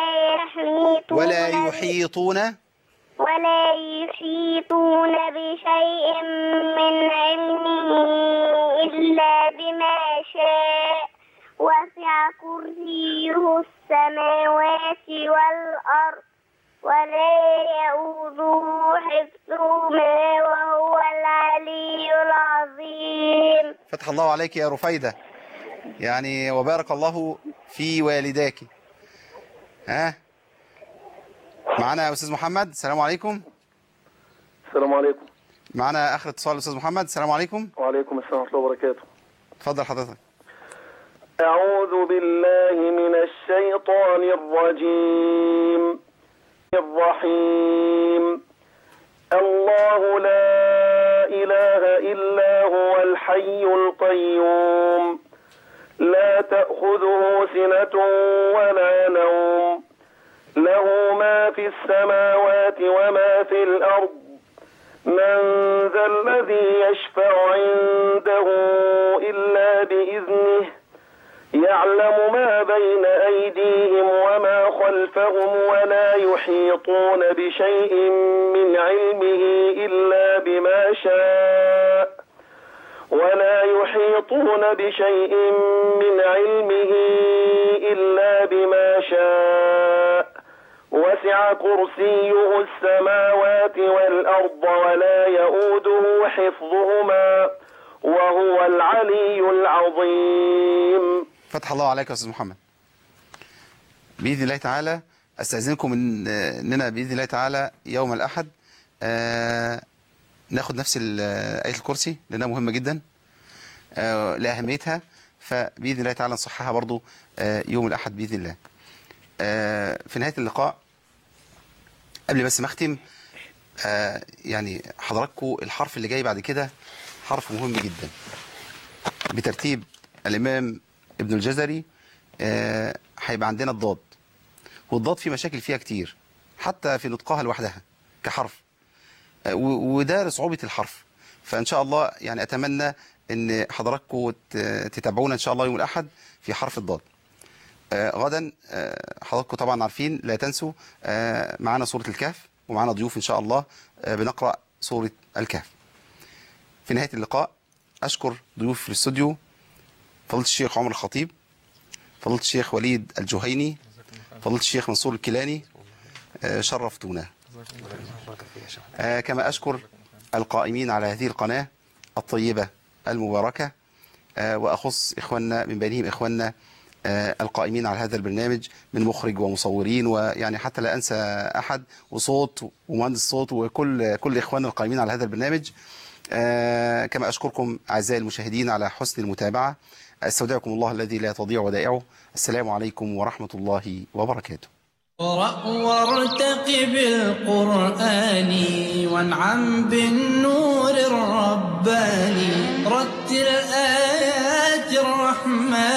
L: يحيطون بشيء من علمه إلا بما شاء وسع كرسيه السماوات والأرض ولا يؤوده حفظهما وهو العلي العظيم.
B: فتح الله عليك يا رفيدة، يعني وبارك الله في والداك. معنا يا أستاذ محمد. السلام عليكم.
Q: السلام عليكم.
B: معنا آخر اتصال الأستاذ محمد. السلام عليكم.
Q: وعليكم السلام ورحمة الله وبركاته.
B: اتفضل حضرتك.
Q: أعوذ بالله من الشيطان الرجيم الرحيم. الله لا إله إلا هو الحي القيوم لا تأخذه سنة ولا نوم له ما في السماوات وما في الأرض من ذا الذي يشفع عنده إلا بإذنه يعلم ما بين أيديهم وما خلفهم ولا يحيطون بشيء من علمه إلا بما شاء ولا يحيطون بشيء من علمه إلا بما شاء وسع كرسيه السماوات والأرض ولا يؤوده حفظهما وهو العلي العظيم.
B: فتح الله عليك يا أستاذ محمد. بإذن الله تعالى أستأذنكم إننا بإذن الله تعالى يوم الأحد ناخد نفس آية الكرسي لأنها مهمة جدا لأهميتها، فبإذن الله تعالى نصحها برضو يوم الأحد بإذن الله. في نهاية اللقاء قبل بس ما أختم يعني حضراتكم الحرف اللي جاي بعد كده حرف مهم جدا بترتيب الإمام ابن الجزري. هيبقى عندنا الضاد، والضاد في مشاكل فيها كتير حتى في نطقها لوحدها كحرف، وده صعوبة الحرف. فإن شاء الله يعني أتمنى أن حضراتكم تتابعونا إن شاء الله يوم الأحد في حرف الضاد. غدا حضراتكم طبعا عارفين لا تنسوا معنا سورة الكهف، ومعنا ضيوف إن شاء الله بنقرأ سورة الكهف. في نهاية اللقاء أشكر ضيوف في الاستوديو فضيلة الشيخ عمر الخطيب، فضيلة الشيخ وليد الجهيني، فضيلة الشيخ منصور الكيلاني، شرفتونا. كما أشكر القائمين على هذه القناة الطيبة المباركة، وأخص إخواننا من بينهم إخواننا القائمين على هذا البرنامج من مخرج ومصورين، ويعني حتى لا أنسى أحد، وصوت ومهندس صوت وكل إخواننا القائمين على هذا البرنامج. كما أشكركم أعزائي المشاهدين على حسن المتابعة. استودعكم الله الذي لا تضيع ودائعه. السلام عليكم ورحمة الله وبركاته.
R: اقرأ وارتقب القرآن وانعم بالنور الرباني رتل آيات الرحمن